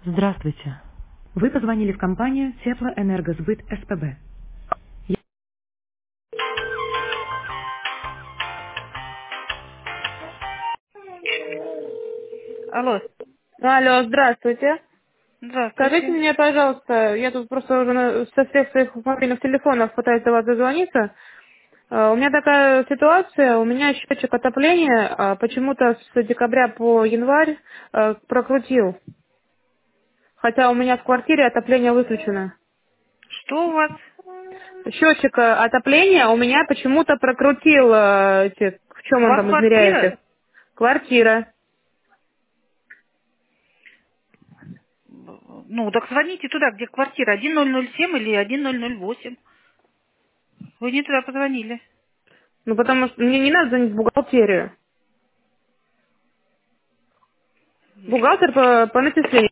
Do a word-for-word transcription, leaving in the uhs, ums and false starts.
Здравствуйте. Вы позвонили в компанию Теплоэнергосбыт СПБ. Я- Алло, Алло, здравствуйте. Скажите здравствуйте. мне, пожалуйста, я тут просто уже на- со всех своих мобильных телефонов пытаюсь до вас дозвониться. Э, У меня такая ситуация, у меня счетчик отопления а, почему-то с декабря по январь э, прокрутил, хотя у меня в квартире отопление выключено. Что у вас? Счетчик э, отопления у меня почему-то прокрутил, э, эти, в чем У он вас там квартира? измеряете? Квартира. Ну, так звоните туда, где квартира. один ноль ноль семь или один ноль ноль восемь. Вы не туда позвонили. Ну, потому что мне не надо звонить в бухгалтерию. Бухгалтер по, по начислению.